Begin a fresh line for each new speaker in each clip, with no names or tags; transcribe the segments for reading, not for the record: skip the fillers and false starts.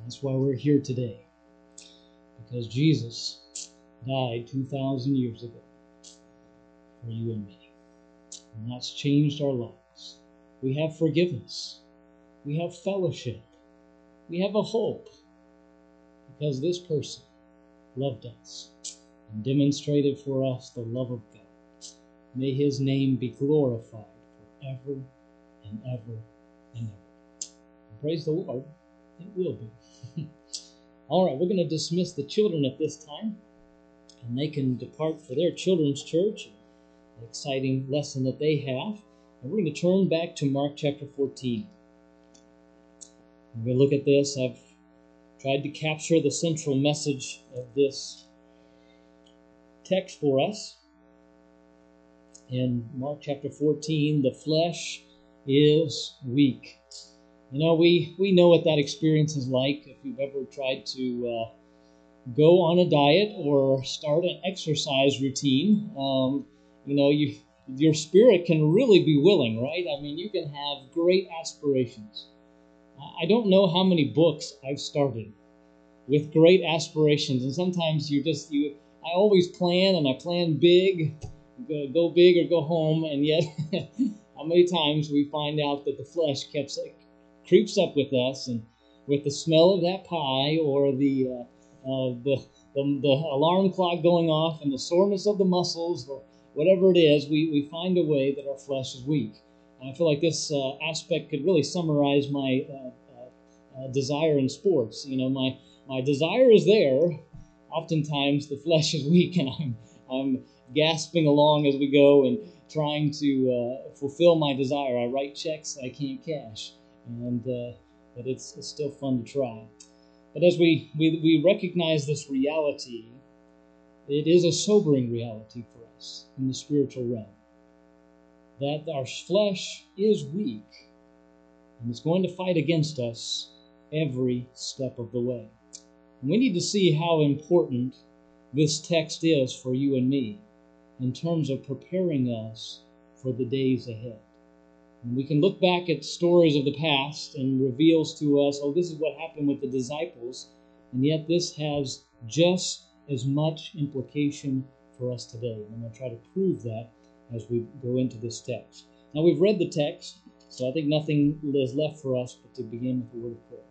That's why we're here today. Because Jesus died 2,000 years ago for you and me. And that's changed our lives. We have forgiveness. We have fellowship. We have a hope. Because this person loved us and demonstrated for us the love of God. May His name be glorified forever and ever and ever. And praise the Lord, it will be. All right, we're going to dismiss the children at this time, and they can depart for their children's church, an exciting lesson that they have. And we're going to turn back to Mark chapter 14. We're going to look at this. I've tried to capture the central message of this text for us. In Mark chapter 14, the flesh is weak. You know, we know what that experience is like. If you've ever tried to go on a diet or start an exercise routine, your spirit can really be willing, right? I mean, you can have great aspirations. I don't know how many books I've started with great aspirations, and sometimes I always plan, and I plan big, go big or go home, and yet how many times we find out that the flesh creeps up with us, and with the smell of that pie or the alarm clock going off and the soreness of the muscles or whatever it is, we find a way that our flesh is weak. And I feel like this aspect could really summarize my desire in sports. You know, my desire is there. Oftentimes the flesh is weak, and I'm gasping along as we go and trying to fulfill my desire. I write checks I can't cash, but it's still fun to try. But as we recognize this reality, it is a sobering reality for us in the spiritual realm, that our flesh is weak, and it's going to fight against us every step of the way. And we need to see how important this text is for you and me in terms of preparing us for the days ahead. And we can look back at stories of the past and reveals to us, oh, this is what happened with the disciples, and yet this has just as much implication for us today. And I'm going to try to prove that as we go into this text. Now, we've read the text, so I think nothing is left for us but to begin with a word of prayer.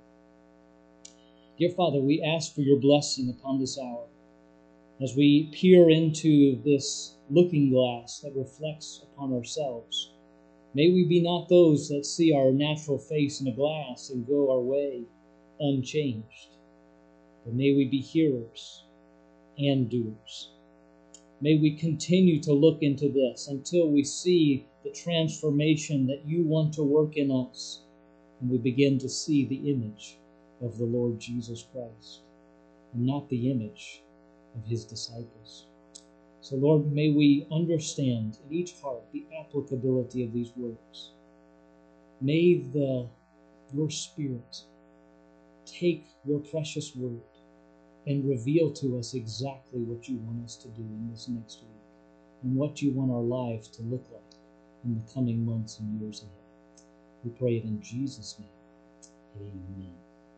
Dear Father, we ask for your blessing upon this hour as we peer into this looking glass that reflects upon ourselves. May we be not those that see our natural face in a glass and go our way unchanged, but may we be hearers and doers. May we continue to look into this until we see the transformation that you want to work in us, and we begin to see the image of the Lord Jesus Christ, and not the image of his disciples. So, Lord, may we understand in each heart the applicability of these words. May your Spirit take your precious word and reveal to us exactly what you want us to do in this next week, and what you want our lives to look like in the coming months and years ahead. We pray it in Jesus' name. Amen.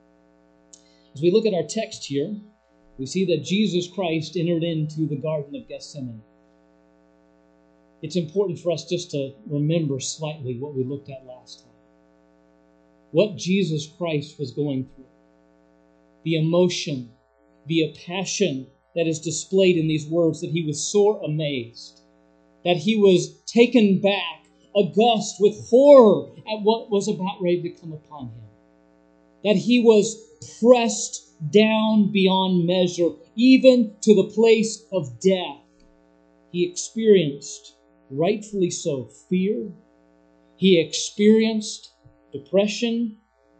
As we look at our text here, we see that Jesus Christ entered into the Garden of Gethsemane. It's important for us just to remember slightly what we looked at last time. What Jesus Christ was going through. The emotion, the passion that is displayed in these words, that he was sore amazed, that he was taken back, aghast with horror at what was about ready to come upon him, that he was pressed down beyond measure, even to the place of death. He experienced, rightfully so, fear. He experienced depression.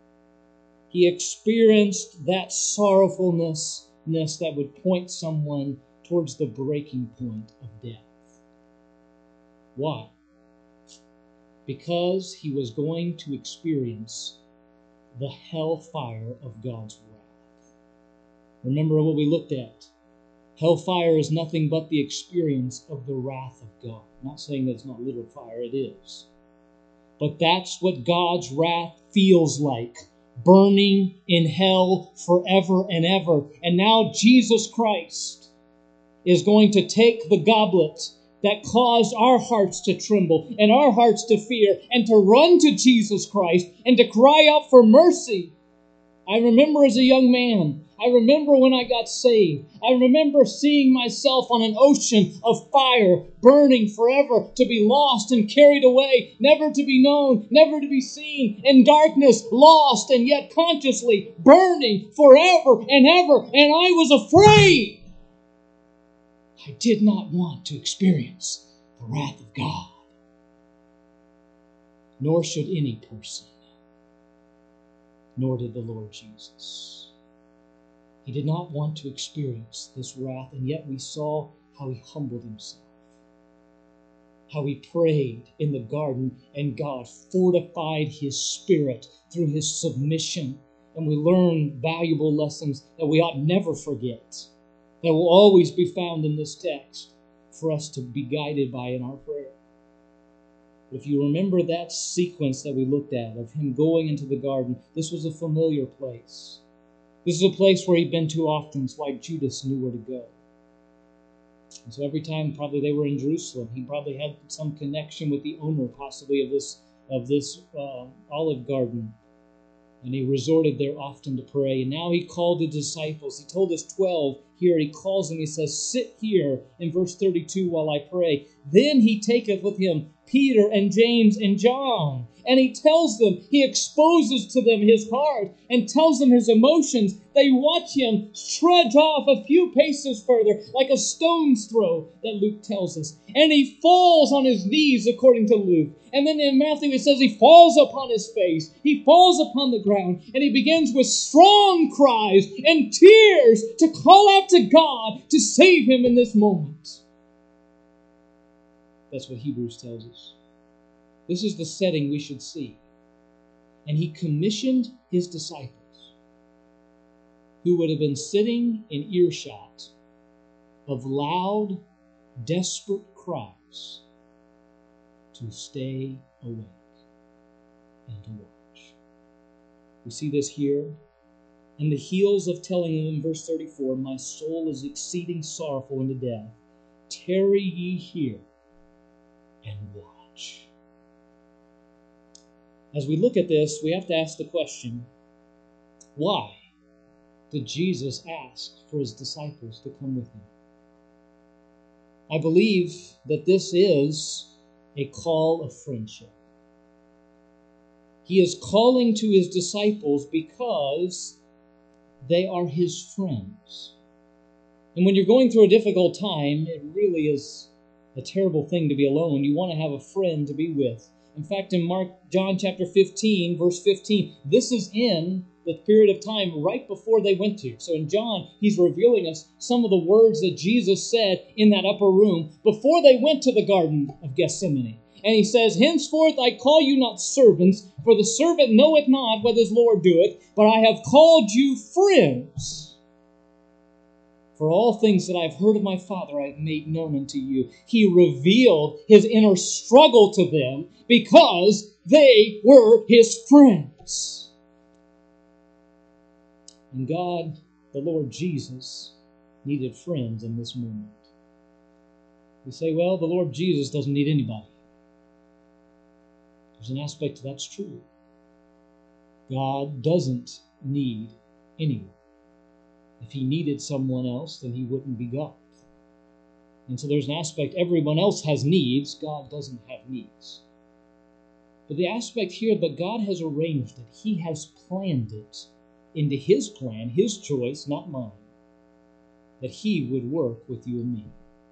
He experienced that sorrowfulness that would point someone towards the breaking point of death. Why? Because he was going to experience the hellfire of God's wrath. Remember what we looked at. Hellfire is nothing but the experience of the wrath of God. I'm not saying that it's not literal fire, it is. But that's what God's wrath feels like. burning in hell forever and ever. And now Jesus Christ is going to take the goblet that caused our hearts to tremble and our hearts to fear and to run to Jesus Christ and to cry out for mercy. I remember as a young man, I remember when I got saved, I remember seeing myself on an ocean of fire, burning forever, to be lost and carried away, never to be known, never to be seen, in darkness, lost and yet consciously burning forever and ever, and I was afraid. I did not want to experience the wrath of God, nor should any person, nor did the Lord Jesus. He did not want to experience this wrath, and yet we saw how he humbled himself, how he prayed in the garden, and God fortified his spirit through his submission. And we learn valuable lessons that we ought never forget, that will always be found in this text for us to be guided by in our prayer. If you remember that sequence that we looked at of him going into the garden, this was a familiar place. This is a place where he'd been too often. It's why Judas knew where to go. And so every time probably they were in Jerusalem, he probably had some connection with the owner possibly of this olive garden. And he resorted there often to pray. And now he called the disciples. He told his 12 here. He calls them. He says, sit here in verse 32 while I pray. Then he taketh with him Peter and James and John. And he tells them, he exposes to them his heart and tells them his emotions. They watch him trudge off a few paces further, like a stone's throw, that Luke tells us. And he falls on his knees, according to Luke. And then in Matthew it says he falls upon his face. He falls upon the ground. And he begins with strong cries and tears to call out to God to save him in this moment. That's what Hebrews tells us. This is the setting we should see. And he commissioned his disciples, who would have been sitting in earshot of loud, desperate cries, to stay awake and to watch. We see this here. And the heels of telling him in verse 34, my soul is exceeding sorrowful unto death. Tarry ye here and watch. As we look at this, we have to ask the question, why did Jesus ask for his disciples to come with him? I believe that this is a call of friendship. He is calling to his disciples because they are his friends. And when you're going through a difficult time, it really is a terrible thing to be alone. You want to have a friend to be with. In fact, in John chapter 15, verse 15, this is in the period of time right before they went to. So in John, he's revealing us some of the words that Jesus said in that upper room before they went to the Garden of Gethsemane. And he says, henceforth I call you not servants, for the servant knoweth not what his Lord doeth, but I have called you friends. For all things that I have heard of my Father I have made known unto you. He revealed his inner struggle to them because they were his friends. And God, the Lord Jesus, needed friends in this moment. We say, well, the Lord Jesus doesn't need anybody. There's an aspect that's true. God doesn't need anyone. If he needed someone else, then he wouldn't be God. And so there's an aspect, everyone else has needs, God doesn't have needs. But the aspect here that God has arranged it, he has planned it into his plan, his choice, not mine, that he would work with you and me.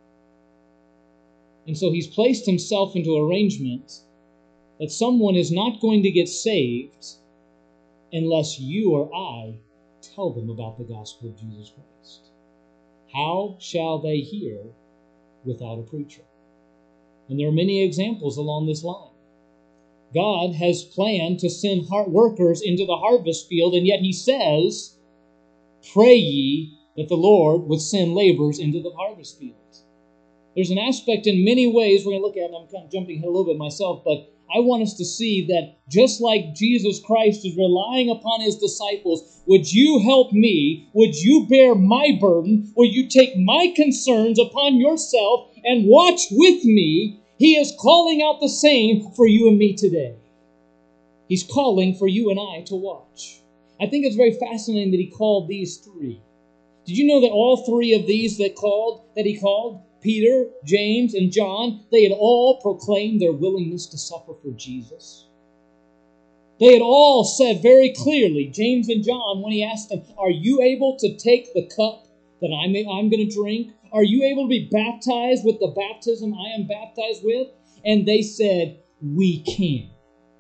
And so he's placed himself into arrangement that someone is not going to get saved unless you or I tell them about the gospel of Jesus Christ. How shall they hear without a preacher? And there are many examples along this line. God has planned to send workers into the harvest field, and yet he says, pray ye that the Lord would send laborers into the harvest field. There's an aspect in many ways we're going to look at, and I'm kind of jumping ahead a little bit myself, but I want us to see that just like Jesus Christ is relying upon his disciples, would you help me? Would you bear my burden? Will you take my concerns upon yourself and watch with me? He is calling out the same for you and me today. He's calling for you and I to watch. I think it's very fascinating that he called these three. Did you know that all three of these that he called, Peter, James, and John, they had all proclaimed their willingness to suffer for Jesus? They had all said very clearly, James and John, when he asked them, are you able to take the cup that I'm going to drink? Are you able to be baptized with the baptism I am baptized with? And they said, we can.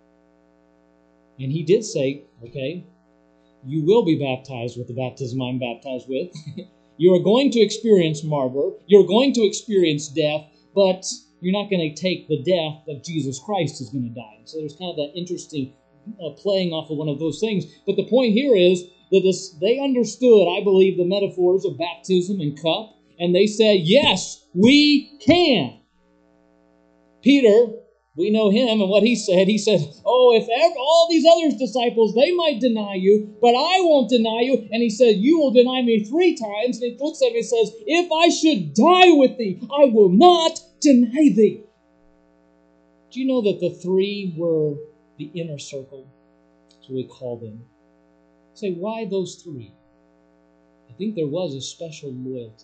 And he did say, okay, you will be baptized with the baptism I'm baptized with. You are going to experience martyr. You're going to experience death, but you're not going to take the death that Jesus Christ is going to die. So there's kind of that interesting playing off of one of those things. But the point here is that they understood, I believe, the metaphors of baptism and cup, and they said, yes, we can. Peter, we know him and what he said. He said, oh, if all these other disciples, they might deny you, but I won't deny you. And he said, you will deny me 3 times. And he looks at me and says, if I should die with thee, I will not deny thee. Do you know that the 3 were the inner circle? That's what we call them. Say, why those 3? I think there was a special loyalty,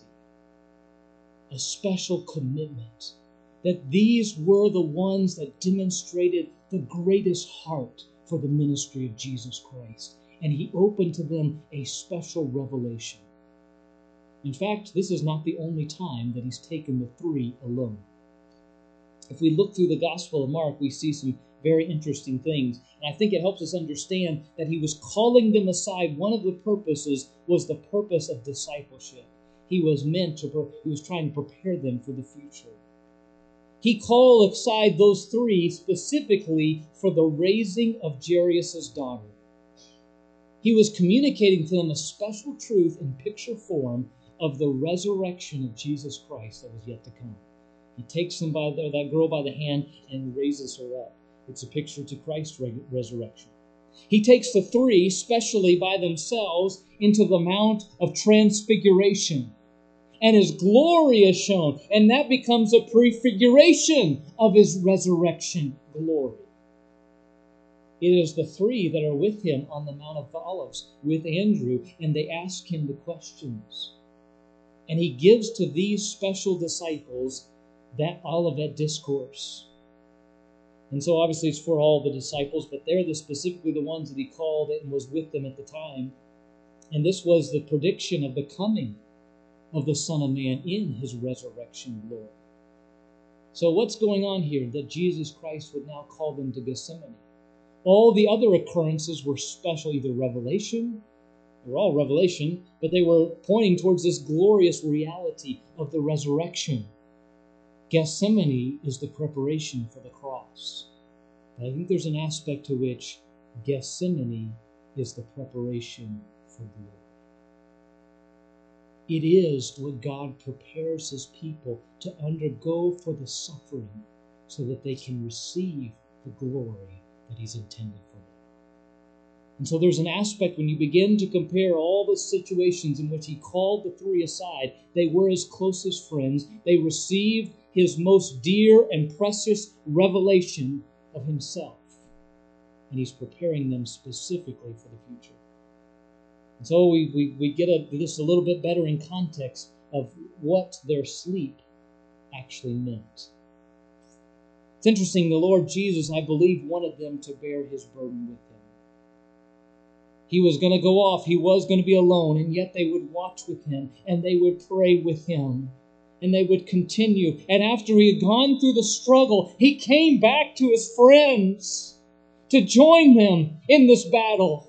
a special commitment, that these were the ones that demonstrated the greatest heart for the ministry of Jesus Christ. And he opened to them a special revelation. In fact, this is not the only time that he's taken the 3 alone. If we look through the Gospel of Mark, we see some very interesting things. And I think it helps us understand that he was calling them aside. One of the purposes was the purpose of discipleship. He was trying to prepare them for the future. He called aside those 3 specifically for the raising of Jairus' daughter. He was communicating to them a special truth in picture form of the resurrection of Jesus Christ that was yet to come. He takes them that girl by the hand and raises her up. It's a picture to Christ's resurrection. He takes the 3, specially by themselves, into the Mount of Transfiguration. And his glory is shown, and that becomes a prefiguration of his resurrection glory. It is the 3 that are with him on the Mount of Olives, with Andrew, and they ask him the questions. And he gives to these special disciples that Olivet Discourse. And so obviously it's for all the disciples, but they're specifically the ones that he called and was with them at the time. And this was the prediction of the coming of the Son of Man in his resurrection glory. So what's going on here? That Jesus Christ would now call them to Gethsemane. All the other occurrences were special, either revelation, they were all revelation, but they were pointing towards this glorious reality of the resurrection. Gethsemane is the preparation for the cross. But I think there's an aspect to which Gethsemane is the preparation for glory. It is what God prepares his people to undergo for the suffering so that they can receive the glory that he's intended for them. And so there's an aspect when you begin to compare all the situations in which he called the 3 aside. They were his closest friends. They received his most dear and precious revelation of himself. And he's preparing them specifically for the future. And so we get this a little bit better in context of what their sleep actually meant. It's interesting, the Lord Jesus, I believe, wanted them to bear his burden with him. He was going to go off. He was going to be alone, and yet they would watch with him, and they would pray with him, and they would continue. And after he had gone through the struggle, he came back to his friends to join them in this battle.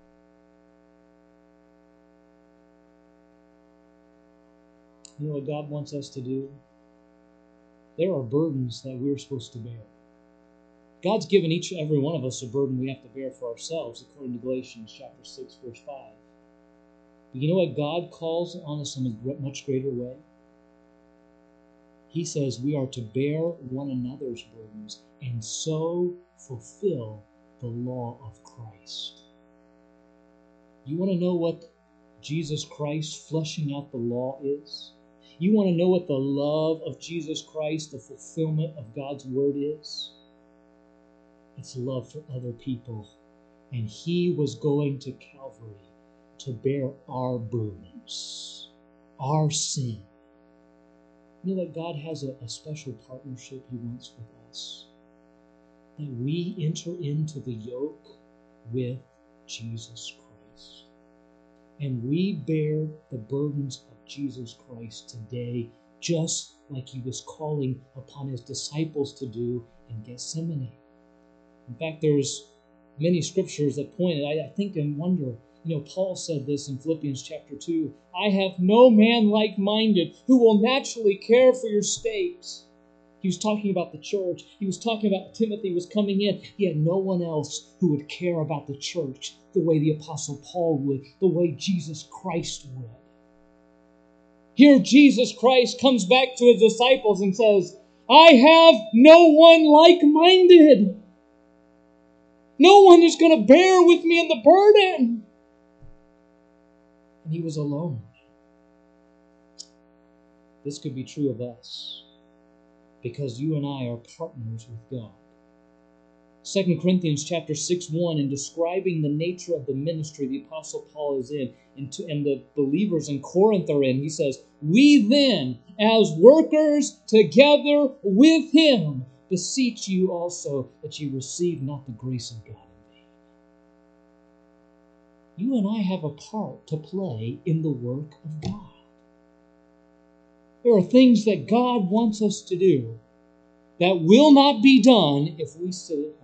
You know what God wants us to do? There are burdens that we're supposed to bear. God's given each and every one of us a burden we have to bear for ourselves, according to Galatians chapter 6, verse 5. But you know what God calls on us in a much greater way? He says we are to bear one another's burdens and so fulfill the law of Christ. You want to know what Jesus Christ flushing out the law is? You want to know what the love of Jesus Christ, the fulfillment of God's word is? It's love for other people. And he was going to Calvary to bear our burdens, our sin. You know that God has a special partnership he wants with us? That we enter into the yoke with Jesus Christ. And we bear the burdens of Jesus Christ today, just like he was calling upon his disciples to do in Gethsemane. In fact, there's many scriptures that point it. I think and wonder, Paul said this in Philippians chapter 2, I have no man like-minded who will naturally care for your state. He was talking about the church. He was talking about Timothy was coming in. He had no one else who would care about the church the way the Apostle Paul would, the way Jesus Christ would. Here Jesus Christ comes back to his disciples and says, I have no one like-minded. No one is going to bear with me in the burden. And he was alone. This could be true of us because you and I are partners with God. 2 Corinthians chapter 6:1, in describing the nature of the ministry the Apostle Paul is in and the believers in Corinth are in, he says, we then, as workers together with him, beseech you also that you receive not the grace of God in vain. You and I have a part to play in the work of God. There are things that God wants us to do that will not be done if we sit at home.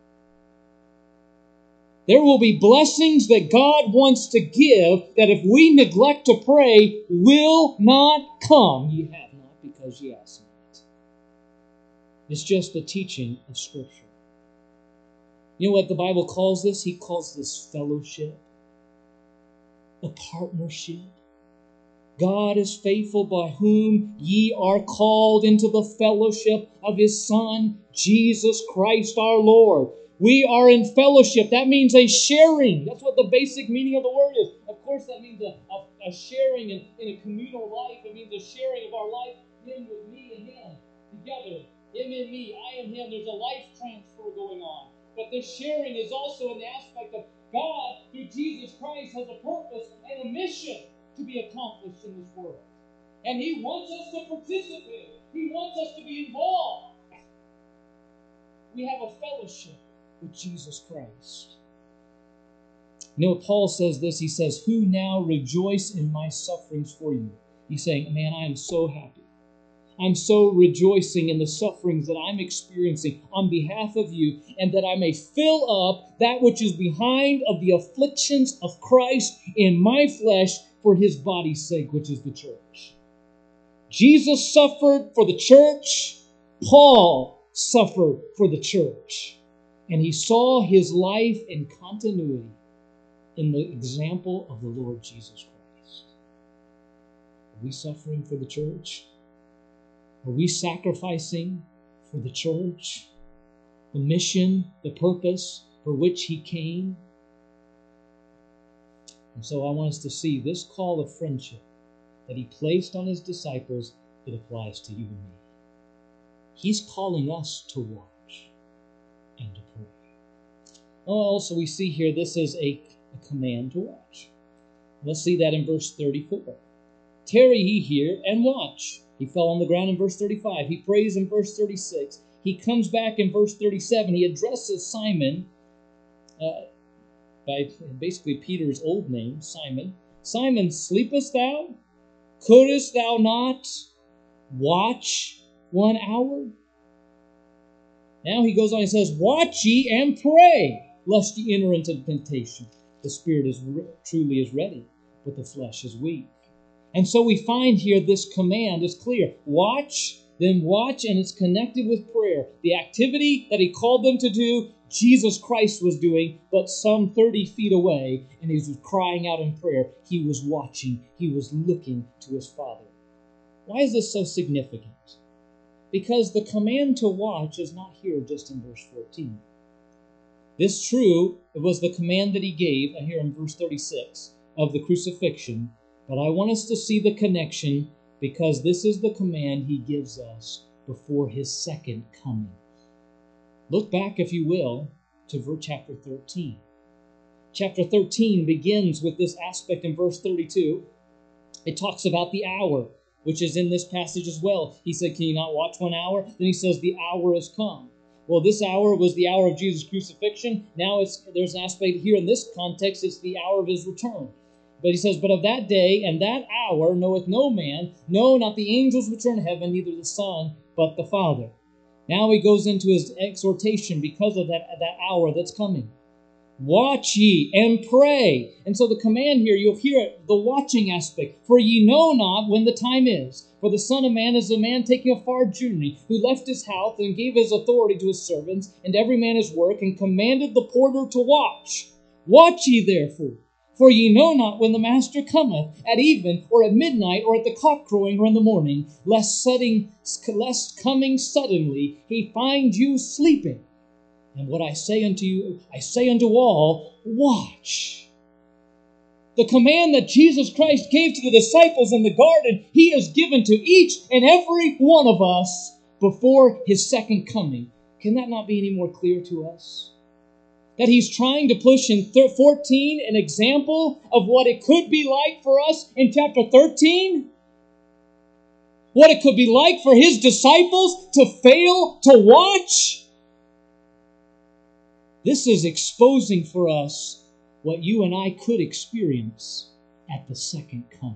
There will be blessings that God wants to give that if we neglect to pray will not come. Ye have not because ye ask not. It's just the teaching of Scripture. You know what the Bible calls this? He calls this fellowship, a partnership. God is faithful, by whom ye are called into the fellowship of his Son, Jesus Christ our Lord. We are in fellowship. That means a sharing. That's what the basic meaning of the word is. Of course, that means a sharing in a communal life. It means a sharing of our life, him with me and him together. Him and me, I and him. There's a life transfer going on. But this sharing is also in the aspect of God, through Jesus Christ, has a purpose and a mission to be accomplished in this world. And he wants us to participate. He wants us to be involved. We have a fellowship with Jesus Christ. You know, Paul says this. He says, who now rejoice in my sufferings for you. He's saying, man, I am so happy. I'm so rejoicing in the sufferings that I'm experiencing on behalf of you, and that I may fill up that which is behind of the afflictions of Christ in my flesh for his body's sake, which is the church. Jesus suffered for the church. Paul suffered for the church. And he saw his life in continuity in the example of the Lord Jesus Christ. Are we suffering for the church? Are we sacrificing for the church? The mission, the purpose for which he came? And so I want us to see this call of friendship that he placed on his disciples, it applies to you and me. He's calling us to watch and to pray. Also, we see here this is a command to watch. Let's see that in verse 34. Tarry ye here and watch. He fell on the ground in verse 35. He prays in verse 36. He comes back in verse 37. He addresses Simon by basically Peter's old name, Simon. Simon, sleepest thou? Couldest thou not watch 1 hour? Now he goes on and says, watch ye and pray, lest ye enter into temptation. The spirit truly is ready, but the flesh is weak. And so we find here this command is clear. Watch, then watch, and it's connected with prayer. The activity that he called them to do, Jesus Christ was doing, but some 30 feet away, and he was crying out in prayer. He was watching. He was looking to his Father. Why is this so significant? Because the command to watch is not here just in verse 14. This true, it was the command that he gave here in verse 36 of the crucifixion. But I want us to see the connection because this is the command he gives us before his second coming. Look back, if you will, to chapter 13. Chapter 13 begins with this aspect in verse 32. It talks about the hour, which is in this passage as well. He said, can you not watch 1 hour? Then he says, the hour has come. Well, this hour was the hour of Jesus' crucifixion. Now there's an aspect here in this context, it's the hour of his return. But he says, but of that day and that hour knoweth no man, no, not the angels which are in heaven, neither the Son, but the Father. Now he goes into his exhortation because of that hour that's coming. Watch ye and pray. And so the command here, you'll hear it, the watching aspect. For ye know not when the time is. For the Son of Man is a man taking a far journey, who left his house and gave his authority to his servants, and every man his work, and commanded the porter to watch. Watch ye therefore, for ye know not when the master cometh, at even, or at midnight, or at the cock crowing, or in the morning, lest coming suddenly he find you sleeping. And what I say unto you, I say unto all, watch. The command that Jesus Christ gave to the disciples in the garden, he has given to each and every one of us before his second coming. Can that not be any more clear to us? That he's trying to push in 14 an example of what it could be like for us in chapter 13? What it could be like for his disciples to fail to watch? This is exposing for us what you and I could experience at the second coming.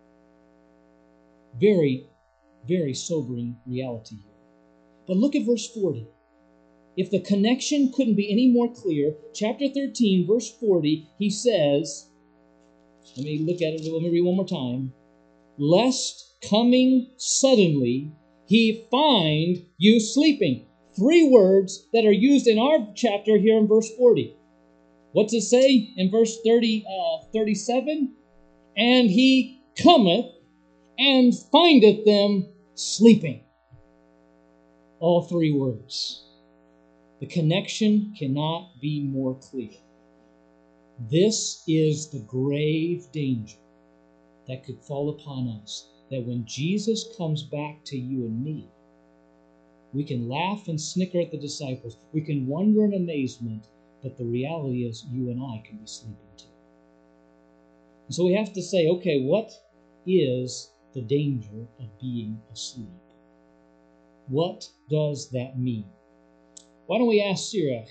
Very, very sobering reality here. But look at verse 40. If the connection couldn't be any more clear, chapter 13, verse 40, he says, let me look at it, let me read one more time. Lest coming suddenly he find you sleeping. 3 words that are used in our chapter here in verse 40. What's it say in verse 37? And he cometh and findeth them sleeping. All 3 words. The connection cannot be more clear. This is the grave danger that could fall upon us, that when Jesus comes back to you and me, we can laugh and snicker at the disciples. We can wonder in amazement, but the reality is you and I can be sleeping too. And so we have to say, okay, what is the danger of being asleep? What does that mean? Why don't we ask Sirach,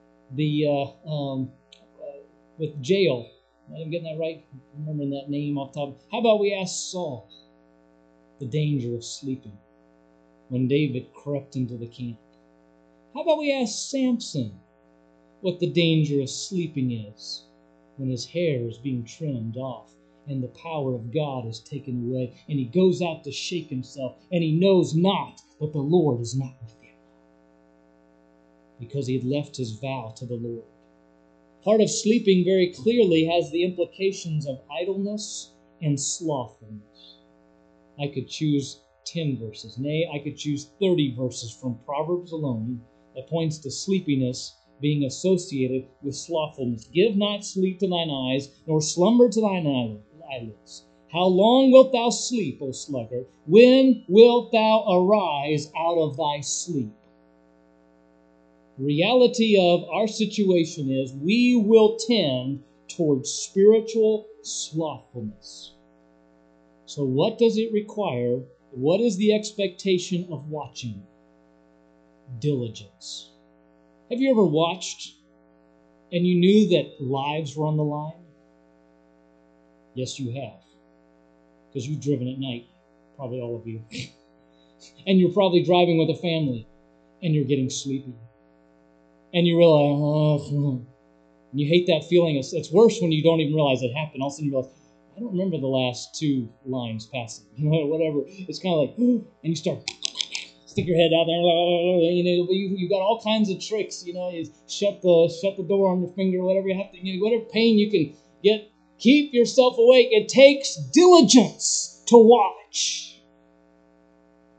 with Jael? I'm getting that right, remembering that name off the top. How about we ask Saul the danger of sleeping when David crept into the camp? How about we ask Samson what the danger of sleeping is when his hair is being trimmed off and the power of God is taken away and he goes out to shake himself and he knows not that the Lord is not with him because he had left his vow to the Lord. Part of sleeping very clearly has the implications of idleness and slothfulness. I could choose 10 verses. Nay, I could choose 30 verses from Proverbs alone that points to sleepiness being associated with slothfulness. Give not sleep to thine eyes, nor slumber to thine eyelids. How long wilt thou sleep, O sluggard? When wilt thou arise out of thy sleep? The reality of our situation is we will tend towards spiritual slothfulness. So what does it require? What is the expectation of watching? Diligence. Have you ever watched and you knew that lives were on the line? Yes, you have. Because you've driven at night, probably all of you. And you're probably driving with a family and you're getting sleepy. And you realize, and you hate that feeling. It's worse when you don't even realize it happened. All of a sudden you realize, I don't remember the last 2 lines passing, whatever. It's kind of like, and you start, stick your head out there, you got all kinds of tricks, you shut the door on your finger, whatever you have to, whatever pain you can get, keep yourself awake. It takes diligence to watch.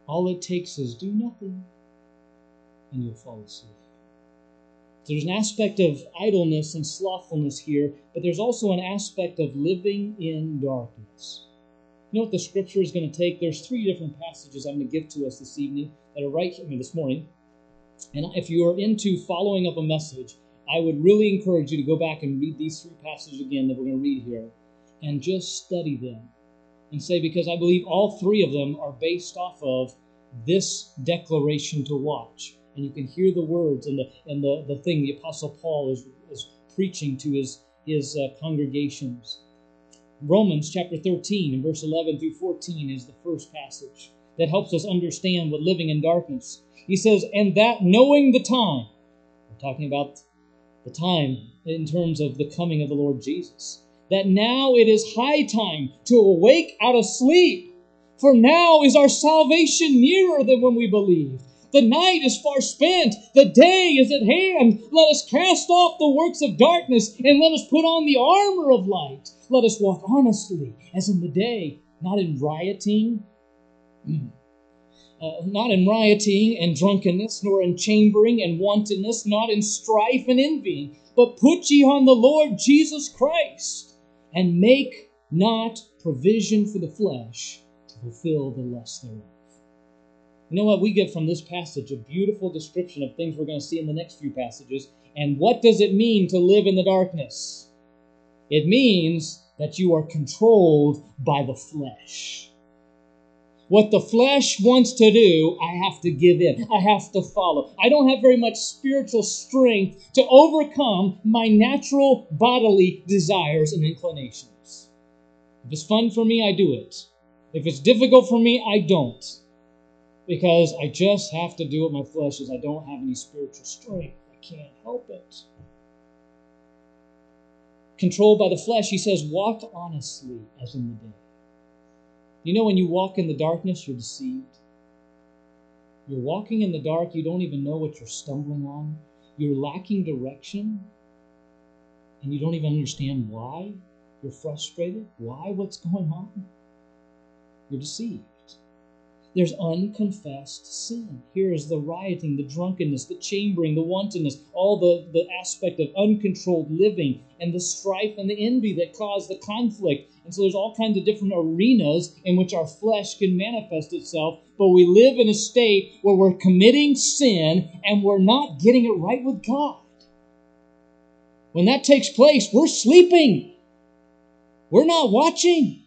All it takes is do nothing, and you'll fall asleep. So there's an aspect of idleness and slothfulness here, but there's also an aspect of living in darkness. You know what the Scripture is going to take? There's 3 different passages I'm going to give to us this evening that are this morning. And if you are into following up a message, I would really encourage you to go back and read these 3 passages again that we're going to read here, and just study them. And say, because I believe all 3 of them are based off of this declaration to watch. And you can hear the words and the thing the Apostle Paul is preaching to his congregations. Romans chapter 13 and verse 11 through 14 is the first passage that helps us understand what living in darkness. He says, and that knowing the time, we're talking about the time in terms of the coming of the Lord Jesus, that now it is high time to awake out of sleep, for now is our salvation nearer than when we believed. The night is far spent, the day is at hand. Let us cast off the works of darkness, and let us put on the armor of light. Let us walk honestly, as in the day, not in rioting, and drunkenness, nor in chambering and wantonness, not in strife and envying, but put ye on the Lord Jesus Christ, and make not provision for the flesh to fulfill the lust thereof. You know what? We get from this passage a beautiful description of things we're going to see in the next few passages. And what does it mean to live in the darkness? It means that you are controlled by the flesh. What the flesh wants to do, I have to give in. I have to follow. I don't have very much spiritual strength to overcome my natural bodily desires and inclinations. If it's fun for me, I do it. If it's difficult for me, I don't. Because I just have to do what my flesh is. I don't have any spiritual strength. I can't help it. Controlled by the flesh, he says, walk honestly as in the day. You know, when you walk in the darkness, you're deceived. You're walking in the dark, you don't even know what you're stumbling on. You're lacking direction, and you don't even understand why. You're frustrated. Why? What's going on? You're deceived. There's unconfessed sin. Here is the rioting, the drunkenness, the chambering, the wantonness, all the aspect of uncontrolled living, and the strife and the envy that cause the conflict. And so there's all kinds of different arenas in which our flesh can manifest itself, but we live in a state where we're committing sin and we're not getting it right with God. When that takes place, we're sleeping. We're not watching.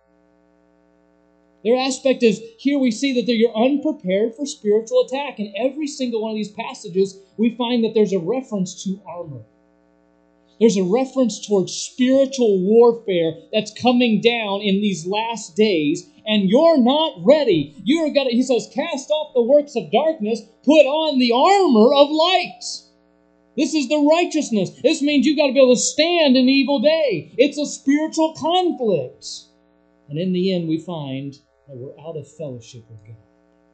Their aspect is, here we see that you're unprepared for spiritual attack. In every single one of these passages, we find that there's a reference to armor. There's a reference towards spiritual warfare that's coming down in these last days, and you're not ready. He says, cast off the works of darkness, put on the armor of light. This is the righteousness. This means you've got to be able to stand in evil day. It's a spiritual conflict. And in the end, we find that we're out of fellowship with God.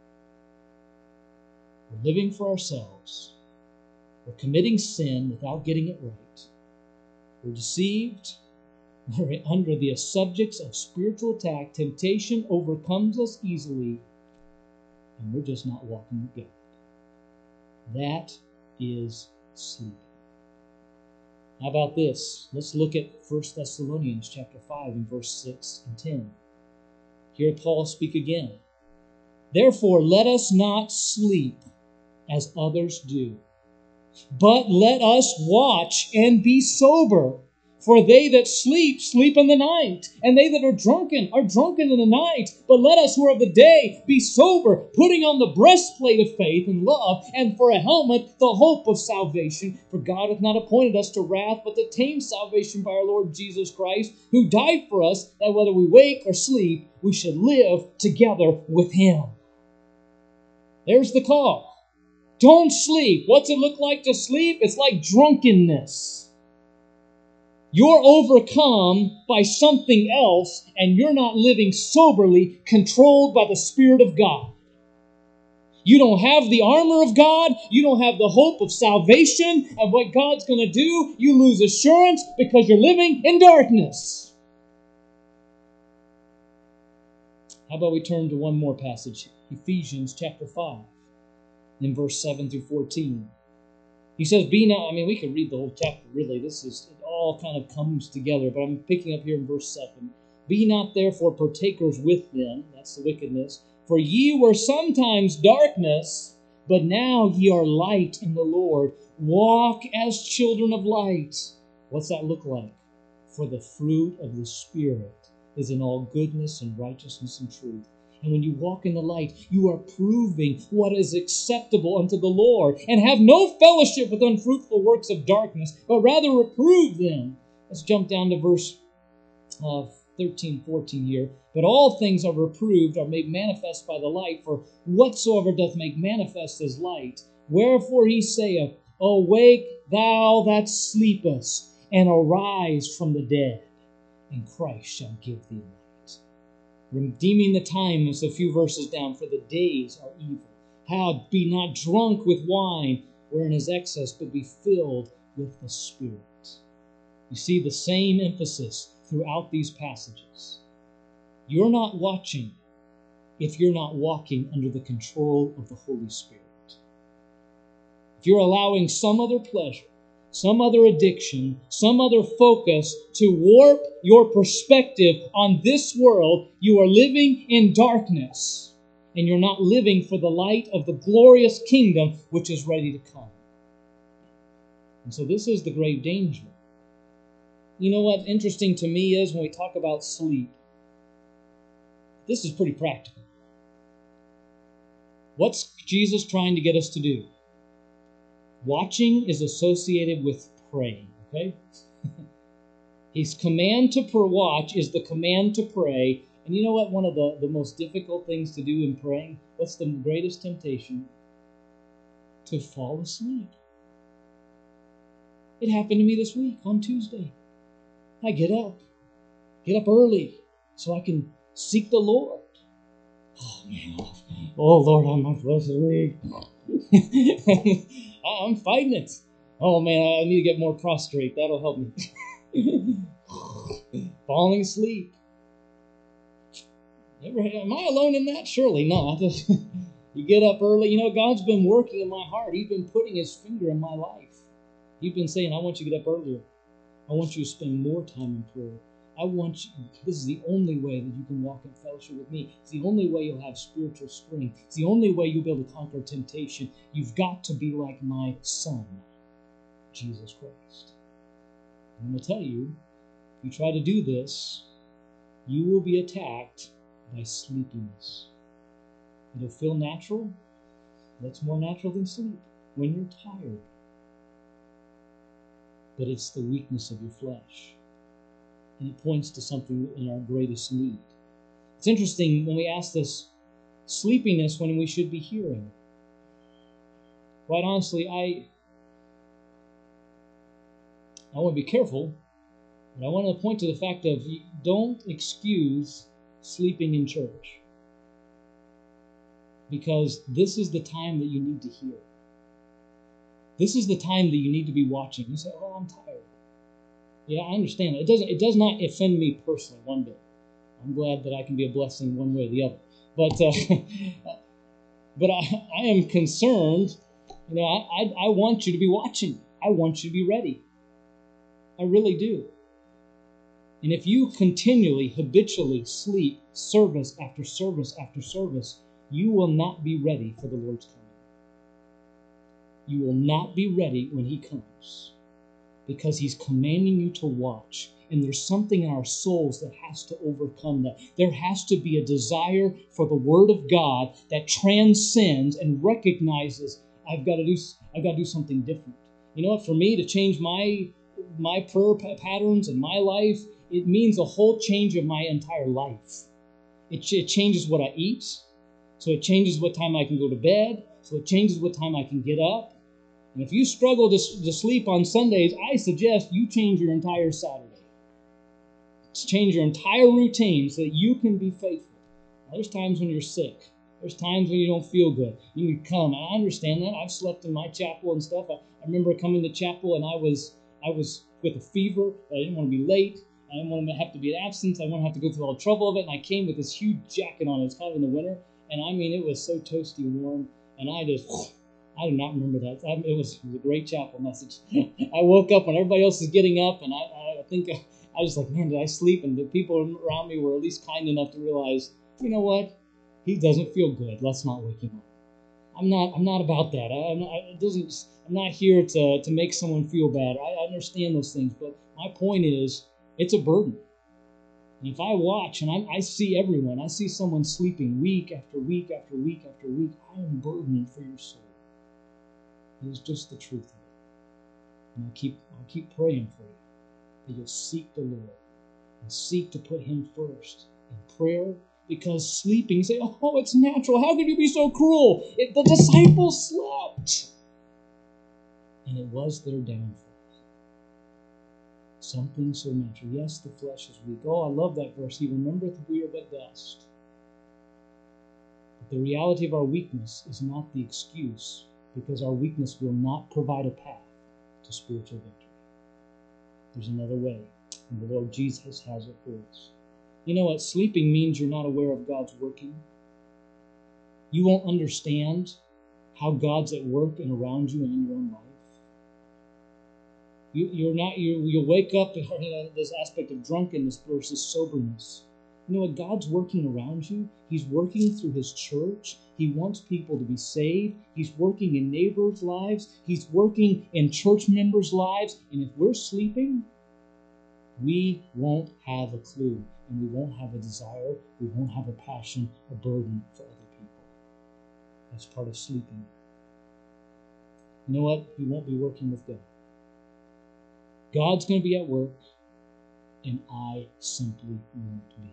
We're living for ourselves. We're committing sin without getting it right. We're deceived. We're under the subjects of spiritual attack. Temptation overcomes us easily. And we're just not walking with God. That is sleep. How about this? Let's look at 1 Thessalonians chapter 5 and verse 6 and 10. Hear Paul speak again. Therefore, let us not sleep as others do, but let us watch and be sober. For they that sleep, sleep in the night, and they that are drunken in the night. But let us who are of the day be sober, putting on the breastplate of faith and love, and for a helmet the hope of salvation. For God hath not appointed us to wrath, but to obtain salvation by our Lord Jesus Christ, who died for us, that whether we wake or sleep, we should live together with Him. There's the call. Don't sleep. What's it look like to sleep? It's like drunkenness. You're overcome by something else, and you're not living soberly, controlled by the Spirit of God. You don't have the armor of God. You don't have the hope of salvation, of what God's going to do. You lose assurance because you're living in darkness. How about we turn to one more passage, Ephesians chapter 5, in verse 7 through 14. He says, be not, we could read the whole chapter, really. It all kind of comes together, but I'm picking up here in verse 7. Be not therefore partakers with them, that's the wickedness, for ye were sometimes darkness, but now ye are light in the Lord. Walk as children of light. What's that look like? For the fruit of the Spirit is in all goodness and righteousness and truth. And when you walk in the light, you are proving what is acceptable unto the Lord, and have no fellowship with unfruitful works of darkness, but rather reprove them. Let's jump down to verse 13, 14 here. But all things are reproved, are made manifest by the light, for whatsoever doth make manifest is light. Wherefore he saith, awake thou that sleepest, and arise from the dead, and Christ shall give thee light. Redeeming the time is a few verses down, for the days are evil. How? Be not drunk with wine, wherein is excess, but be filled with the Spirit. You see the same emphasis throughout these passages. You're not watching if you're not walking under the control of the Holy Spirit. If you're allowing some other pleasure, some other addiction, some other focus to warp your perspective on this world, you are living in darkness, and you're not living for the light of the glorious kingdom which is ready to come. And so this is the grave danger. You know what interesting to me is when we talk about sleep, this is pretty practical. What's Jesus trying to get us to do? Watching is associated with praying, okay? His command to watch is the command to pray. And you know what? One of the most difficult things to do in praying, what's the greatest temptation? To fall asleep. It happened to me this week on Tuesday. I get up early so I can seek the Lord. Oh, man. Oh, Lord, on my blessed week. I'm fighting it. Oh, man, I need to get more prostrate. That'll help me. Falling asleep. Am I alone in that? Surely not. You get up early. You know, God's been working in my heart. He's been putting His finger in my life. He's been saying, I want you to get up earlier. I want you to spend more time in prayer. This is the only way that you can walk in fellowship with me. It's the only way you'll have spiritual strength. It's the only way you'll be able to conquer temptation. You've got to be like my Son, Jesus Christ. And I'm going to tell you, if you try to do this, you will be attacked by sleepiness. It'll feel natural. That's more natural than sleep when you're tired. But it's the weakness of your flesh. And it points to something in our greatest need. It's interesting when we ask this sleepiness when we should be hearing. Quite honestly, I want to be careful, but I want to point to the fact of don't excuse sleeping in church. Because this is the time that you need to hear. This is the time that you need to be watching. You say, oh, I'm tired. Yeah, I understand. It does not offend me personally one bit. I'm glad that I can be a blessing one way or the other. But I am concerned. You know, I want you to be watching. I want you to be ready. I really do. And if you continually, habitually sleep service after service after service, you will not be ready for the Lord's coming. You will not be ready when He comes. Because He's commanding you to watch. And there's something in our souls that has to overcome that. There has to be a desire for the Word of God that transcends and recognizes, I've got to do something different. You know what? For me to change my prayer patterns and my life, it means a whole change of my entire life. It changes what I eat. So it changes what time I can go to bed. So it changes what time I can get up. And if you struggle to sleep on Sundays, I suggest you change your entire Saturday. Change your entire routine so that you can be faithful. Now, there's times when you're sick. There's times when you don't feel good. You can come. I understand that. I've slept in my chapel and stuff. I remember coming to chapel and I was with a fever. I didn't want to be late. I didn't want to have to be absent. I didn't want to have to go through all the trouble of it. And I came with this huge jacket on. It was kind of in the winter. And I mean, it was so toasty warm. And I do not remember that. It was a great chapel message. I woke up when everybody else was getting up. And I think I was like, man, did I sleep? And the people around me were at least kind enough to realize, you know what? He doesn't feel good. Let's not wake him up. I'm not about that. I'm not here to make someone feel bad. I understand those things, but my point is, it's a burden. And if I watch and I see everyone, I see someone sleeping week after week after week after week, I am burdened for your soul. It is just the truth of it. And I'll keep praying for you that you'll seek the Lord and seek to put Him first in prayer. Because sleeping, you say, oh, it's natural. How could you be so cruel? The disciples slept. And it was their downfall. Something so natural. Yes, the flesh is weak. Oh, I love that verse. He remembereth we are but dust. But the reality of our weakness is not the excuse, because our weakness will not provide a path to spiritual victory. There's another way, and the Lord Jesus has it for us. You know what? Sleeping means you're not aware of God's working. You won't understand how God's at work and around you and in your own life. You'll wake up in this aspect of drunkenness versus soberness. You know what? God's working around you. He's working through His church. He wants people to be saved. He's working in neighbors' lives. He's working in church members' lives. And if we're sleeping, we won't have a clue. And we won't have a desire, we won't have a passion, a burden for other people. That's part of sleeping. You know what? You won't be working with God. God's going to be at work, and I simply won't be.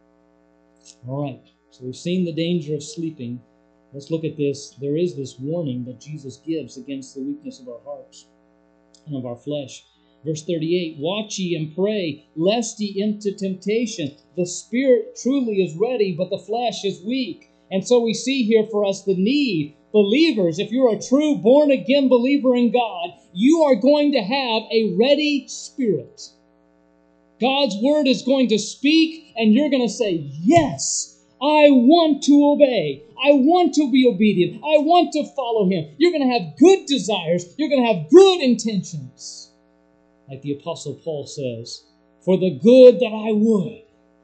All right, so we've seen the danger of sleeping. Let's look at this. There is this warning that Jesus gives against the weakness of our hearts and of our flesh. Verse 38, watch ye and pray, lest ye into temptation. The spirit truly is ready, but the flesh is weak. And so we see here for us the need. Believers, if you're a true born-again believer in God, you are going to have a ready spirit. God's word is going to speak, and you're going to say, yes, I want to obey. I want to be obedient. I want to follow Him. You're going to have good desires. You're going to have good intentions. Like the Apostle Paul says, for the good that I would.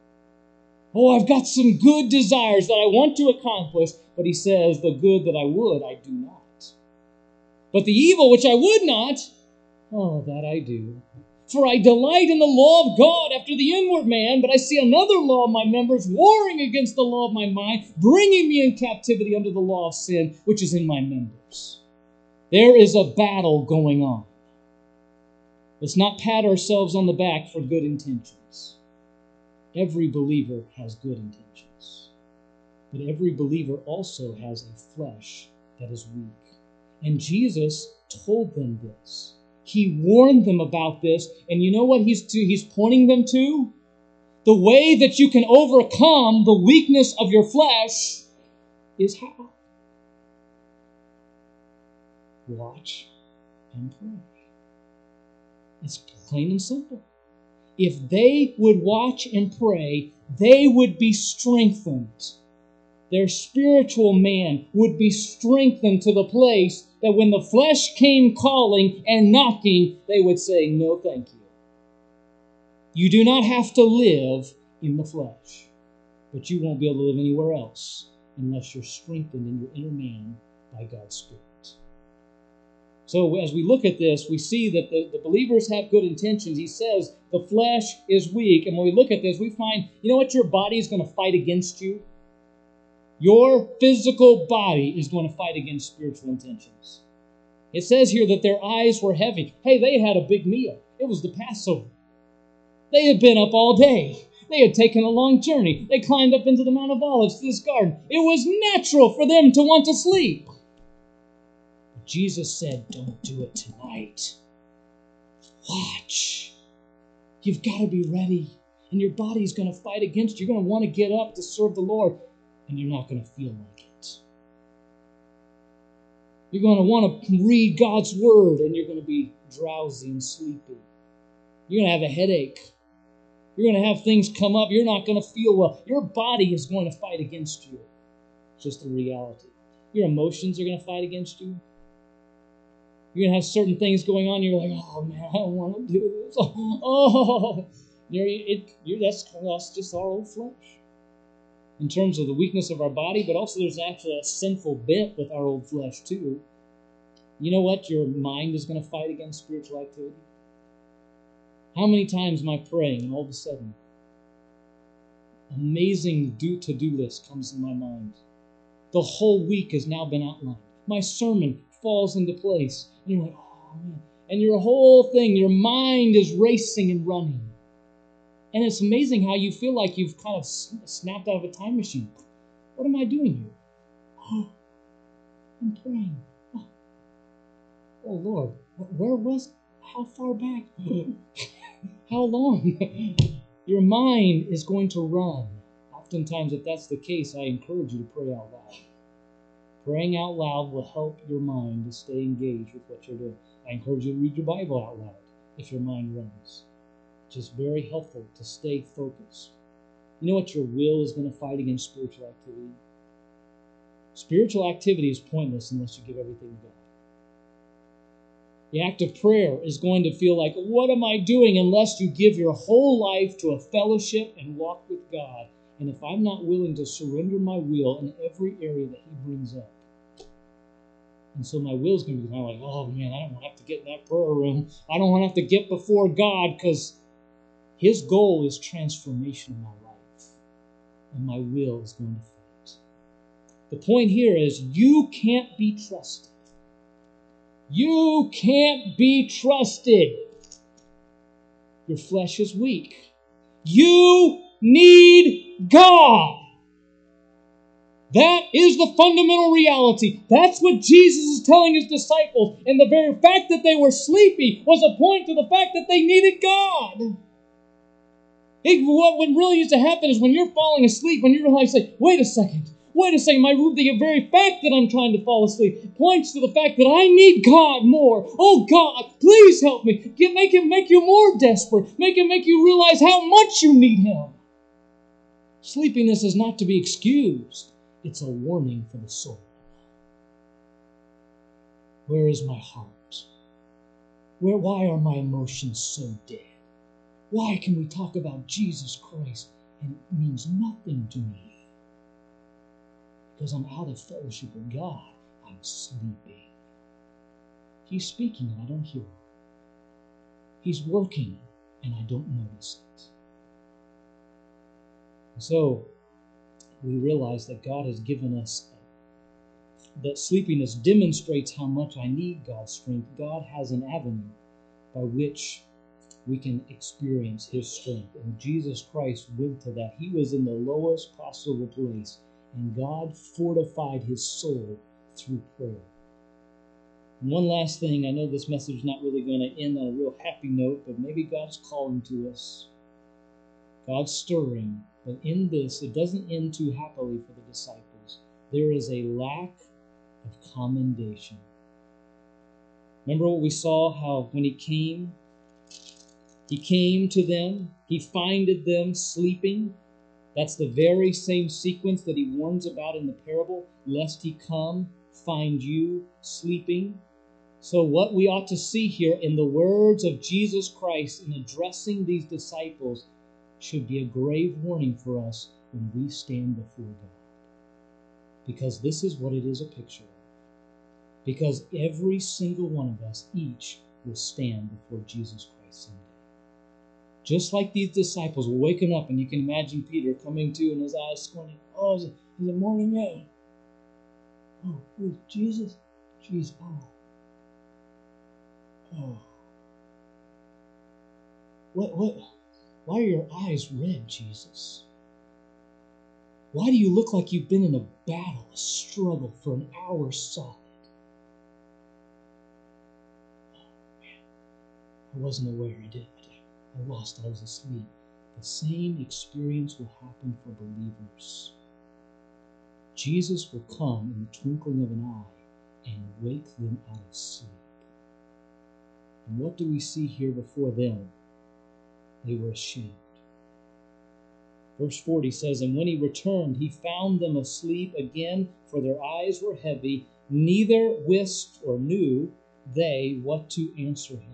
Oh, I've got some good desires that I want to accomplish, but he says, the good that I would, I do not. But the evil which I would not, oh, that I do. For I delight in the law of God after the inward man, but I see another law of my members warring against the law of my mind, bringing me in captivity under the law of sin, which is in my members. There is a battle going on. Let's not pat ourselves on the back for good intentions. Every believer has good intentions. But every believer also has a flesh that is weak. And Jesus told them this. He warned them about this. And you know what he's pointing them to? The way that you can overcome the weakness of your flesh is how? Watch and pray. It's plain and simple. If they would watch and pray, they would be strengthened. Their spiritual man would be strengthened to the place that when the flesh came calling and knocking, they would say, no, thank you. You do not have to live in the flesh, but you won't be able to live anywhere else unless you're strengthened in your inner man by God's Spirit. So as we look at this, we see that the believers have good intentions. He says the flesh is weak. And when we look at this, we find, you know what? Your body is going to fight against you. Your physical body is going to fight against spiritual intentions. It says here that their eyes were heavy. Hey, they had a big meal. It was the Passover. They had been up all day. They had taken a long journey. They climbed up into the Mount of Olives to this garden. It was natural for them to want to sleep. Jesus said, don't do it tonight. Watch. You've got to be ready. And your body's going to fight against you. You're going to want to get up to serve the Lord. And you're not going to feel like it. You're going to want to read God's Word. And you're going to be drowsy and sleepy. You're going to have a headache. You're going to have things come up. You're not going to feel well. Your body is going to fight against you. It's just the reality. Your emotions are going to fight against you. You're going to have certain things going on. You're like, oh, man, I don't want to do this. Oh, that's just our old flesh. In terms of the weakness of our body, but also there's actually a sinful bent with our old flesh, too. You know what? Your mind is going to fight against spiritual activity. How many times am I praying and all of a sudden, amazing to-do list comes in my mind. The whole week has now been outlined. My sermon falls into place. And you're like, oh, man. And your whole thing, your mind is racing and running. And it's amazing how you feel like you've kind of snapped out of a time machine. What am I doing here? Oh, I'm praying. Oh, Lord, where was it? How far back? How long? Your mind is going to run. Oftentimes, if that's the case, I encourage you to pray out loud. Praying out loud will help your mind to stay engaged with what you're doing. I encourage you to read your Bible out loud if your mind runs. It's just very helpful to stay focused. You know what? Your will is going to fight against spiritual activity. Spiritual activity is pointless unless you give everything to God. The act of prayer is going to feel like, what am I doing, unless you give your whole life to a fellowship and walk with God. And if I'm not willing to surrender my will in every area that He brings up, and so my will is going to be kind of like, oh man, I don't want to have to get in that prayer room. I don't want to have to get before God, because His goal is transformation of my life. And my will is going to fight. The point here is you can't be trusted. You can't be trusted. Your flesh is weak. You need God. That is the fundamental reality. That's what Jesus is telling His disciples. And the very fact that they were sleepy was a point to the fact that they needed God. What really used to happen is when you're falling asleep, when you realize, wait a second, the very fact that I'm trying to fall asleep points to the fact that I need God more. Oh God, please help me. Make Him make you more desperate. Make Him make you realize how much you need Him. Sleepiness is not to be excused. It's a warning for the soul. Where is my heart? Why are my emotions so dead? Why can we talk about Jesus Christ and it means nothing to me? Because I'm out of fellowship with God. I'm sleeping. He's speaking and I don't hear Him. He's working and I don't notice it. And so we realize that God has given us, that sleepiness demonstrates how much I need God's strength. God has an avenue by which we can experience His strength. And Jesus Christ went to that. He was in the lowest possible place. And God fortified His soul through prayer. And one last thing, I know this message is not really going to end on a real happy note, but maybe God's calling to us. God's stirring. But in this, it doesn't end too happily for the disciples. There is a lack of commendation. Remember what we saw, how when He came to them, He findeth them sleeping. That's the very same sequence that He warns about in the parable, lest He come, find you sleeping. So what we ought to see here in the words of Jesus Christ in addressing these disciples should be a grave warning for us when we stand before God. Because this is what it is a picture of. Because every single one of us, each, will stand before Jesus Christ someday. Just like these disciples were waking up, and you can imagine Peter coming to and his eyes squinting. Oh, is it morning yet? Oh, who's Jesus? Jesus. Oh. What? Why are your eyes red, Jesus? Why do you look like you've been in a battle, a struggle for an hour solid? Oh, man. I wasn't aware I did. I was asleep. The same experience will happen for believers. Jesus will come in the twinkling of an eye and wake them out of sleep. And what do we see here before them? They were ashamed. Verse 40 says, "And when he returned, he found them asleep again, for their eyes were heavy, neither wist or knew they what to answer him."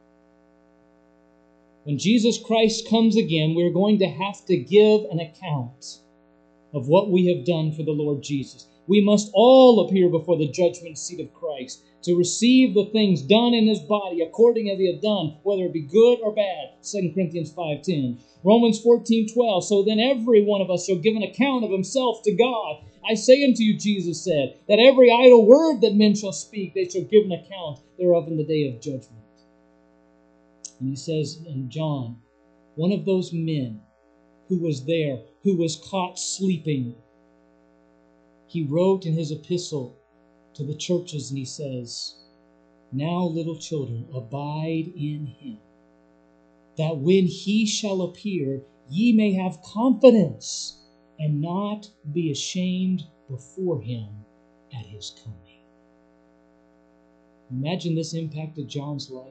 When Jesus Christ comes again, we're going to have to give an account of what we have done for the Lord Jesus. We must all appear before the judgment seat of Christ to receive the things done in his body according as he had done, whether it be good or bad. 2 Corinthians 5:10. Romans 14:12. "So then every one of us shall give an account of himself to God. I say unto you," Jesus said, "that every idle word that men shall speak, they shall give an account thereof in the day of judgment." And he says in John, one of those men who was there, who was caught sleeping, he wrote in his epistle to the churches, and he says, "Now, little children, abide in him, that when he shall appear, ye may have confidence and not be ashamed before him at his coming." Imagine this impacted John's life.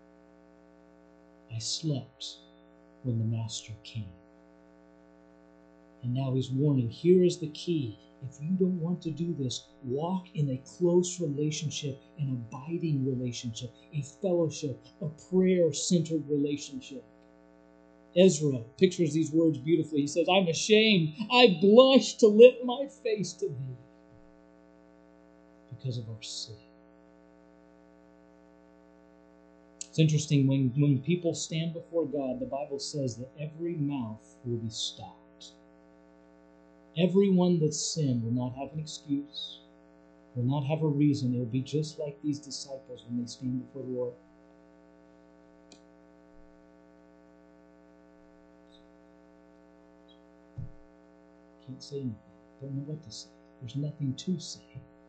I slept when the Master came. And now he's warning, here is the key. If you don't want to do this, walk in a close relationship, an abiding relationship, a fellowship, a prayer-centered relationship. Ezra pictures these words beautifully. He says, "I'm ashamed. I blush to lift my face to thee because of our sin." It's interesting, when people stand before God, the Bible says that every mouth will be stopped. Everyone that's sinned will not have an excuse, will not have a reason. It will be just like these disciples when they stand before the Lord. Can't say anything. Don't know what to say. There's nothing to say.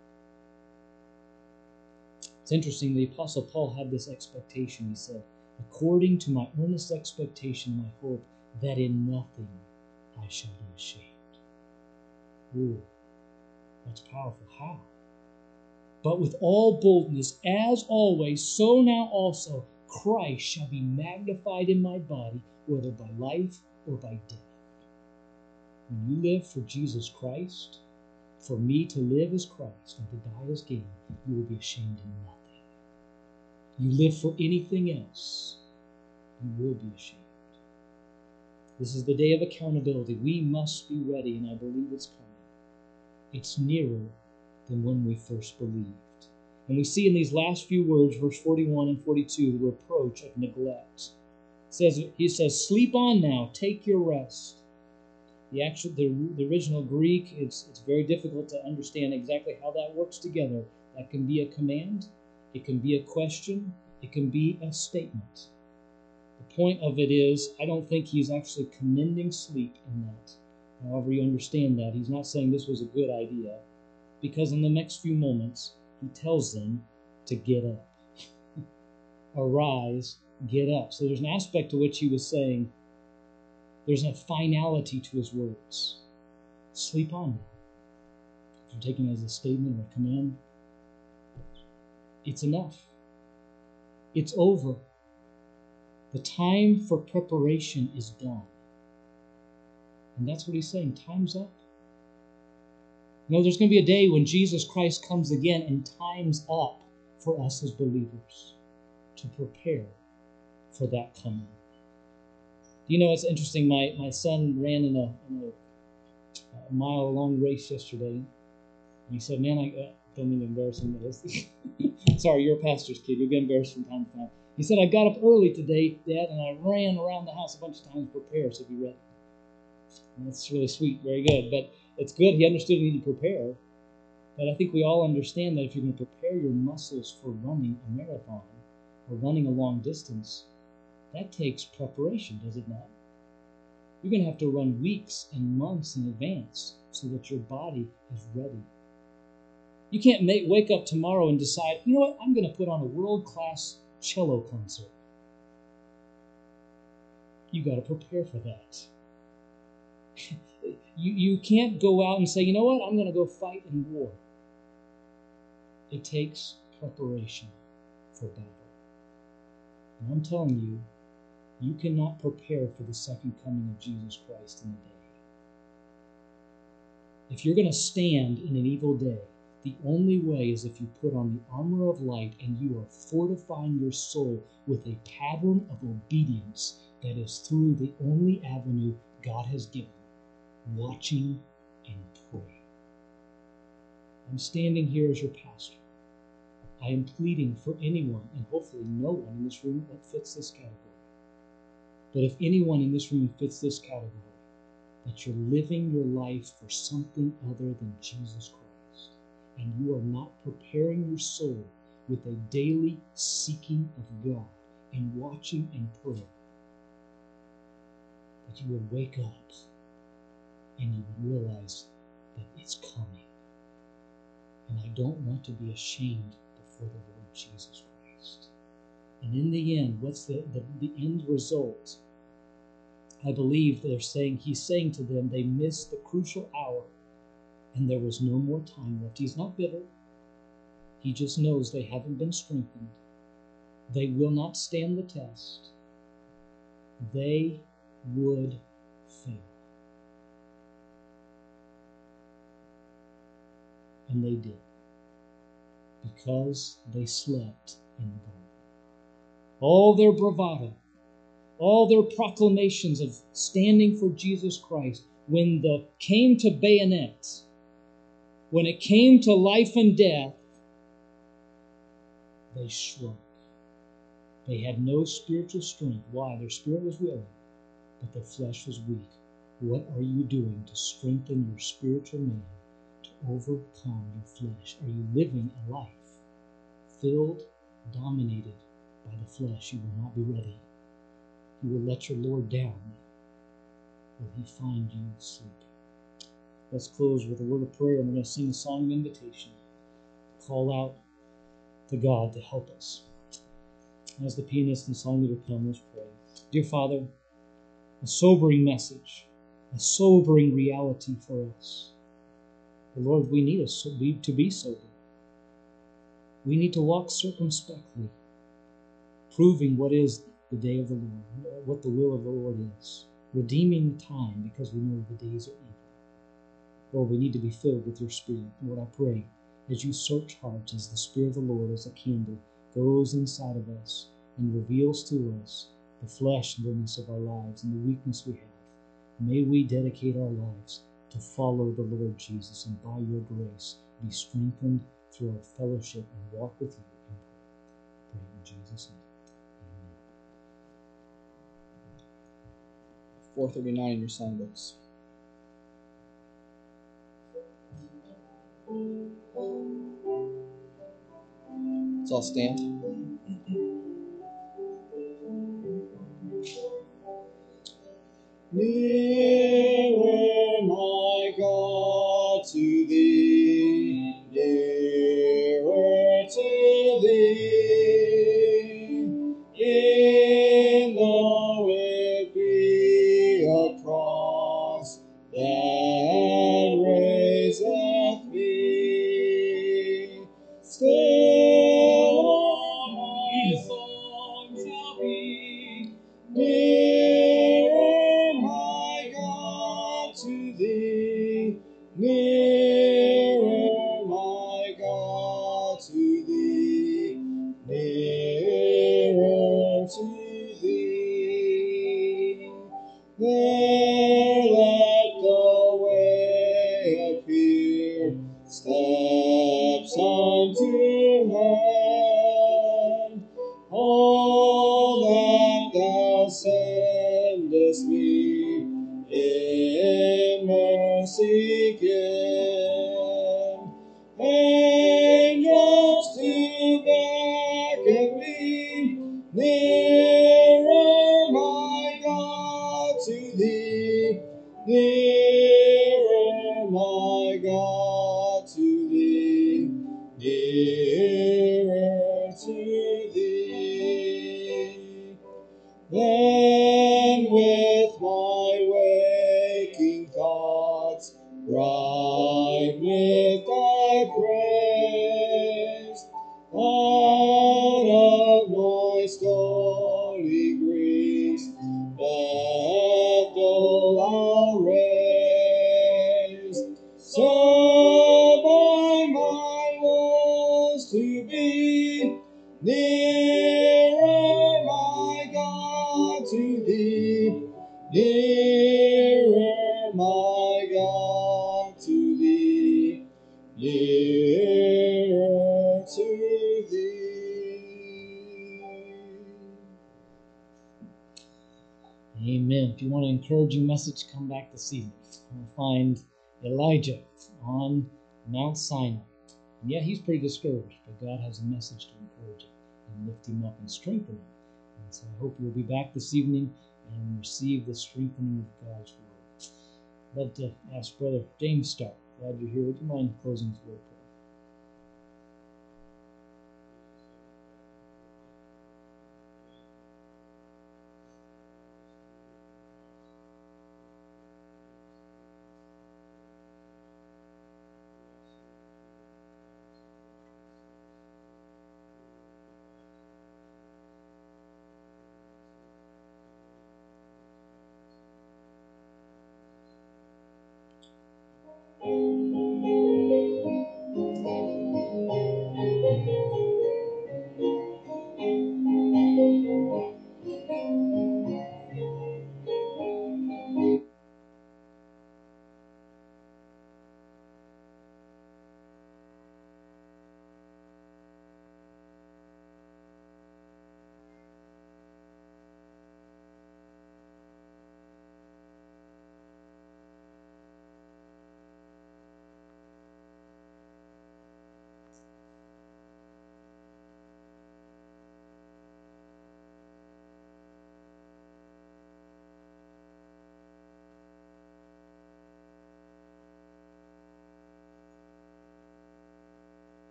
It's interesting, the Apostle Paul had this expectation. He said, "According to my earnest expectation, my hope, that in nothing I shall be ashamed." Ooh, that's powerful. How? "But with all boldness, as always, so now also, Christ shall be magnified in my body, whether by life or by death." When you live for Jesus Christ, for me to live as Christ and to die as gain, you will be ashamed of nothing. You live for anything else, you will be ashamed. This is the day of accountability. We must be ready, and I believe it's coming. It's nearer than when we first believed. And we see in these last few words, verse 41 and 42, the reproach of neglect. He says, "Sleep on now, take your rest." The original Greek, it's very difficult to understand exactly how that works together. That can be a command, it can be a question, it can be a statement. The point of it is, I don't think he's actually commending sleep in that. However you understand that, he's not saying this was a good idea, because in the next few moments, he tells them to get up. Arise, get up. So there's an aspect to which he was saying, there's a finality to his words. Sleep on. If you're taking it as a statement or a command, it's enough. It's over. The time for preparation is done. And that's what he's saying. Time's up. You know, there's going to be a day when Jesus Christ comes again, and time's up for us as believers to prepare for that coming. You know, it's interesting. My son ran in a mile-long race yesterday. And he said, "Man, I don't mean to embarrass him with this." Sorry, you're a pastor's kid. You'll get embarrassed from time to time. He said, "I got up early today, Dad, and I ran around the house a bunch of times to prepare, so be ready." And that's really sweet, very good. But it's good. He understood you need to prepare. But I think we all understand that if you're going to prepare your muscles for running a marathon or running a long distance, that takes preparation, does it not? You're going to have to run weeks and months in advance so that your body is ready. You can't wake up tomorrow and decide, you know what, I'm going to put on a world-class cello concert. You got to prepare for that. You can't go out and say, you know what, I'm going to go fight in war. It takes preparation for battle. And I'm telling you, you cannot prepare for the second coming of Jesus Christ in a day. If you're going to stand in an evil day, the only way is if you put on the armor of light and you are fortifying your soul with a pattern of obedience that is through the only avenue God has given, watching and praying. I'm standing here as your pastor. I am pleading for anyone, and hopefully no one in this room that fits this category. But if anyone in this room fits this category, that you're living your life for something other than Jesus Christ, and you are not preparing your soul with a daily seeking of God and watching and praying, that you would wake up and you would realize that it's coming. And I don't want to be ashamed before the Lord Jesus Christ. And in the end, what's the end result? I believe he's saying to them, they missed the crucial hour and there was no more time left. He's not bitter. He just knows they haven't been strengthened. They will not stand the test. They would fail. And they did. Because they slept in the garden. All their bravado, all their proclamations of standing for Jesus Christ, when it came to bayonets, when it came to life and death, they shrunk. They had no spiritual strength. Why? Their spirit was willing, but their flesh was weak. What are you doing to strengthen your spiritual man, to overcome your flesh? Are you living a life filled, dominated by the flesh? You will not be ready. You will let your Lord down. Will he find you sleeping? Let's close with a word of prayer, and we're going to sing a song of invitation. Call out to God to help us. As the pianist and song leader come, let's pray. Dear Father, a sobering message, a sobering reality for us. But Lord, we need to be sober. We need to walk circumspectly, proving what is the day of the Lord, what the will of the Lord is, redeeming the time because we know the days are evil. Lord, we need to be filled with your Spirit. Lord, I pray as you search hearts, as the Spirit of the Lord, as a candle, goes inside of us and reveals to us the fleshliness of our lives and the weakness we have. May we dedicate our lives to follow the Lord Jesus, and by your grace be strengthened through our fellowship and walk with you in prayer. Pray in Jesus' name.
439 in your songbooks. Let's all stand. Nearer, my God, to thee, nearer to thee, in though it be a cross that raiseth me, still all my song shall be nearer, my God, to thee, nearer, my God, to thee, nearer to thee. There let the way appear, steps unto heaven. All that thou sendest me in mercy give. Angels to beckon me, nearer, my God, to thee, nearer, my God, to thee, nearer to thee. Then with my waking thoughts, bright with thy praise, out of my stony griefs, Bethel I'll raise. So my mind was to be nearer, my God, to thee. Nearer, my God, to thee. Nearer to thee.
Amen. If you want an encouraging message, come back this evening. We'll find Elijah on Mount Sinai. And yeah, he's pretty discouraged, but God has a message to encourage him and lift him up and strengthen him. And so I hope you'll be back this evening and receive the strengthening of God's word. I'd love to ask Brother James Stark. Glad you're here. Would you mind closing with word?